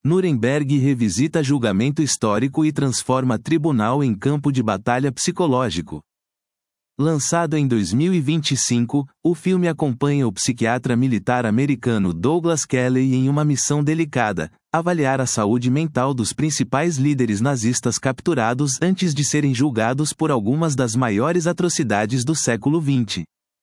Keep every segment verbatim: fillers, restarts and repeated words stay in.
Nuremberg revisita julgamento histórico e transforma tribunal em campo de batalha psicológico. Lançado em dois mil e vinte e cinco, o filme acompanha o psiquiatra militar americano Douglas Kelly em uma missão delicada: avaliar a saúde mental dos principais líderes nazistas capturados antes de serem julgados por algumas das maiores atrocidades do século vinte.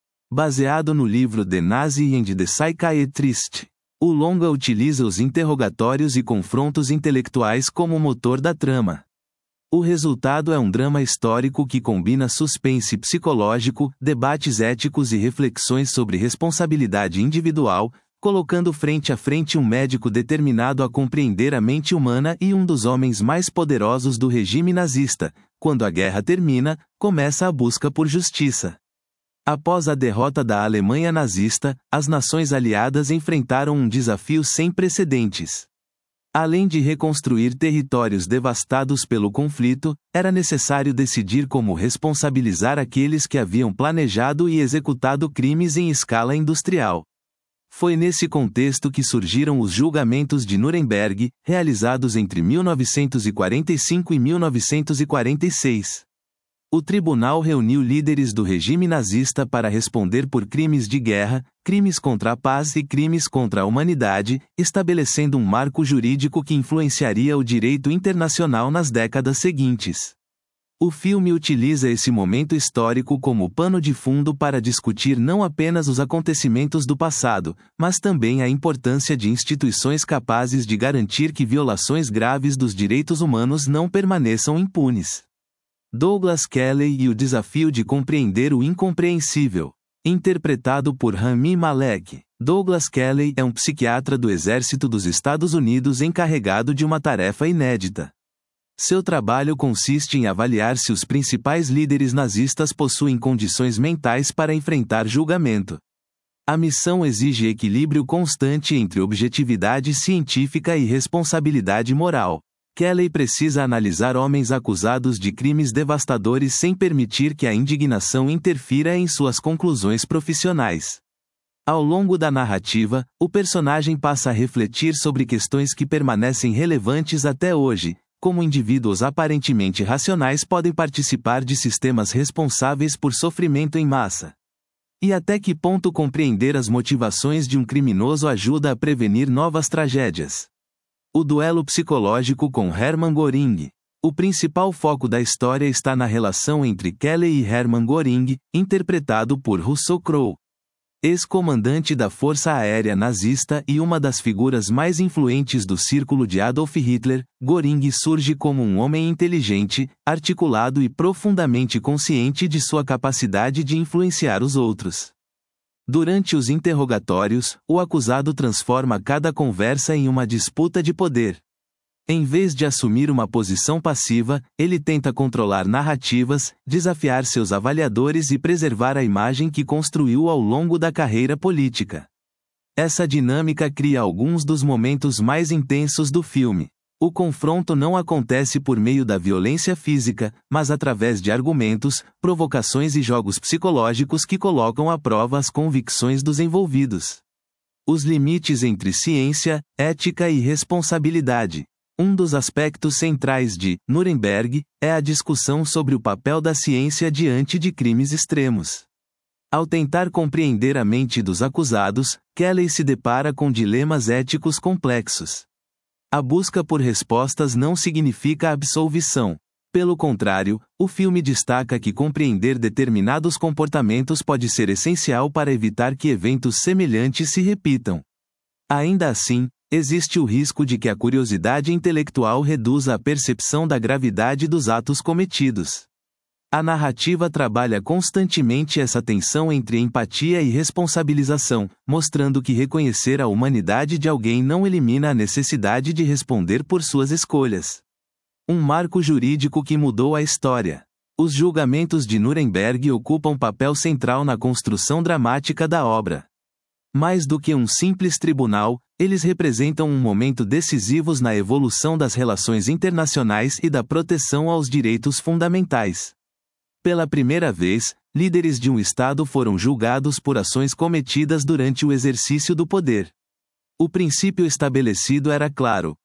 Baseado no livro The Nazi and the Psychiatrist, o longa utiliza os interrogatórios e confrontos intelectuais como motor da trama. O resultado é um drama histórico que combina suspense psicológico, debates éticos e reflexões sobre responsabilidade individual, colocando frente a frente um médico determinado a compreender a mente humana e um dos homens mais poderosos do regime nazista. Quando a guerra termina, começa a busca por justiça. Após a derrota da Alemanha nazista, as nações aliadas enfrentaram um desafio sem precedentes. Além de reconstruir territórios devastados pelo conflito, era necessário decidir como responsabilizar aqueles que haviam planejado e executado crimes em escala industrial. Foi nesse contexto que surgiram os julgamentos de Nuremberg, realizados entre mil novecentos e quarenta e cinco e mil novecentos e quarenta e seis. O tribunal reuniu líderes do regime nazista para responder por crimes de guerra, crimes contra a paz e crimes contra a humanidade, estabelecendo um marco jurídico que influenciaria o direito internacional nas décadas seguintes. O filme utiliza esse momento histórico como pano de fundo para discutir não apenas os acontecimentos do passado, mas também a importância de instituições capazes de garantir que violações graves dos direitos humanos não permaneçam impunes. Douglas Kelly e o desafio de compreender o incompreensível. Interpretado por Rami Malek, Douglas Kelly é um psiquiatra do Exército dos Estados Unidos encarregado de uma tarefa inédita. Seu trabalho consiste em avaliar se os principais líderes nazistas possuem condições mentais para enfrentar julgamento. A missão exige equilíbrio constante entre objetividade científica e responsabilidade moral. Kelly precisa analisar homens acusados de crimes devastadores sem permitir que a indignação interfira em suas conclusões profissionais. Ao longo da narrativa, o personagem passa a refletir sobre questões que permanecem relevantes até hoje, como indivíduos aparentemente racionais podem participar de sistemas responsáveis por sofrimento em massa. E até que ponto compreender as motivações de um criminoso ajuda a prevenir novas tragédias. O duelo psicológico com Hermann Göring. O principal foco da história está na relação entre Kelly e Hermann Göring, interpretado por Russell Crowe. Ex-comandante da Força Aérea Nazista e uma das figuras mais influentes do círculo de Adolf Hitler, Göring surge como um homem inteligente, articulado e profundamente consciente de sua capacidade de influenciar os outros. Durante os interrogatórios, o acusado transforma cada conversa em uma disputa de poder. Em vez de assumir uma posição passiva, ele tenta controlar narrativas, desafiar seus avaliadores e preservar a imagem que construiu ao longo da carreira política. Essa dinâmica cria alguns dos momentos mais intensos do filme. O confronto não acontece por meio da violência física, mas através de argumentos, provocações e jogos psicológicos que colocam à prova as convicções dos envolvidos. Os limites entre ciência, ética e responsabilidade. Um dos aspectos centrais de Nuremberg é a discussão sobre o papel da ciência diante de crimes extremos. Ao tentar compreender a mente dos acusados, Kelly se depara com dilemas éticos complexos. A busca por respostas não significa absolvição. Pelo contrário, o filme destaca que compreender determinados comportamentos pode ser essencial para evitar que eventos semelhantes se repitam. Ainda assim, existe o risco de que a curiosidade intelectual reduza a percepção da gravidade dos atos cometidos. A narrativa trabalha constantemente essa tensão entre empatia e responsabilização, mostrando que reconhecer a humanidade de alguém não elimina a necessidade de responder por suas escolhas. Um marco jurídico que mudou a história. Os julgamentos de Nuremberg ocupam papel central na construção dramática da obra. Mais do que um simples tribunal, eles representam um momento decisivo na evolução das relações internacionais e da proteção aos direitos fundamentais. Pela primeira vez, líderes de um Estado foram julgados por ações cometidas durante o exercício do poder. O princípio estabelecido era claro: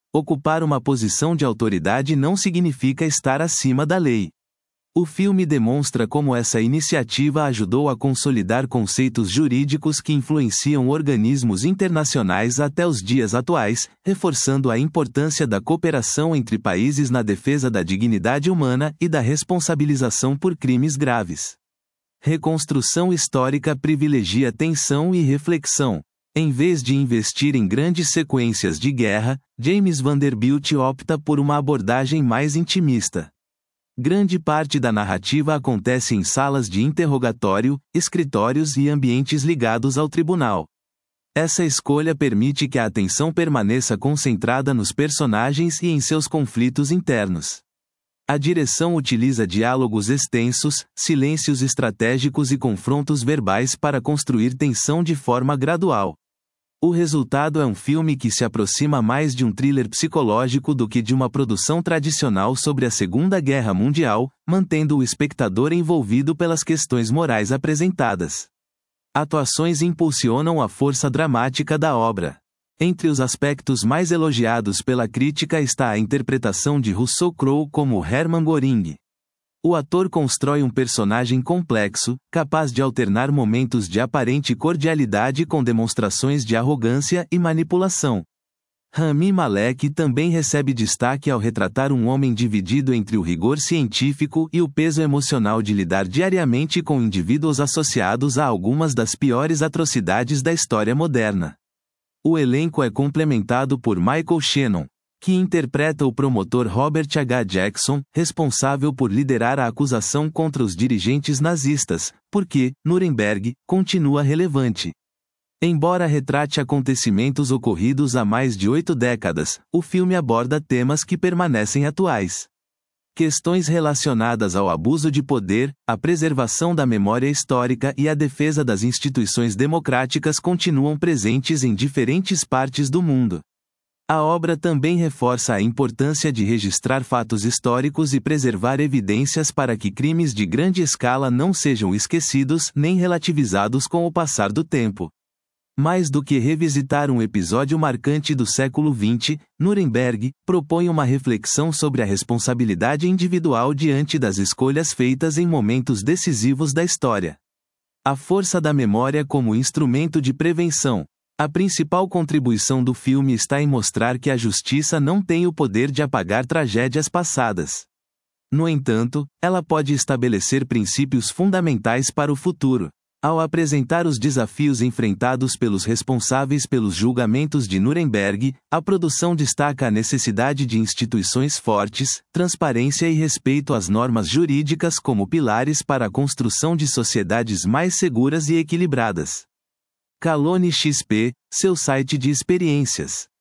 Ocupar uma posição de autoridade não significa estar acima da lei. O filme demonstra como essa iniciativa ajudou a consolidar conceitos jurídicos que influenciam organismos internacionais até os dias atuais, reforçando a importância da cooperação entre países na defesa da dignidade humana e da responsabilização por crimes graves. Reconstrução histórica privilegia tensão e reflexão. Em vez de investir em grandes sequências de guerra, James Vanderbilt opta por uma abordagem mais intimista. Grande parte da narrativa acontece em salas de interrogatório, escritórios e ambientes ligados ao tribunal. Essa escolha permite que a atenção permaneça concentrada nos personagens e em seus conflitos internos. A direção utiliza diálogos extensos, silêncios estratégicos e confrontos verbais para construir tensão de forma gradual. O resultado é um filme que se aproxima mais de um thriller psicológico do que de uma produção tradicional sobre a Segunda Guerra Mundial, mantendo o espectador envolvido pelas questões morais apresentadas. Atuações impulsionam a força dramática da obra. Entre os aspectos mais elogiados pela crítica está a interpretação de Russell Crowe como Hermann Göring. O ator constrói um personagem complexo, capaz de alternar momentos de aparente cordialidade com demonstrações de arrogância e manipulação. Rami Malek também recebe destaque ao retratar um homem dividido entre o rigor científico e o peso emocional de lidar diariamente com indivíduos associados a algumas das piores atrocidades da história moderna. O elenco é complementado por Michael Shannon, que interpreta o promotor Robert H. Jackson, responsável por liderar a acusação contra os dirigentes nazistas, porque Nuremberg continua relevante. Embora retrate acontecimentos ocorridos há mais de oito décadas, o filme aborda temas que permanecem atuais. Questões relacionadas ao abuso de poder, a preservação da memória histórica e a defesa das instituições democráticas continuam presentes em diferentes partes do mundo. A obra também reforça a importância de registrar fatos históricos e preservar evidências para que crimes de grande escala não sejam esquecidos nem relativizados com o passar do tempo. Mais do que revisitar um episódio marcante do século vinte, Nuremberg propõe uma reflexão sobre a responsabilidade individual diante das escolhas feitas em momentos decisivos da história. A força da memória como instrumento de prevenção. A principal contribuição do filme está em mostrar que a justiça não tem o poder de apagar tragédias passadas. No entanto, ela pode estabelecer princípios fundamentais para o futuro. Ao apresentar os desafios enfrentados pelos responsáveis pelos julgamentos de Nuremberg, a produção destaca a necessidade de instituições fortes, transparência e respeito às normas jurídicas como pilares para a construção de sociedades mais seguras e equilibradas. Calone X P, seu site de experiências.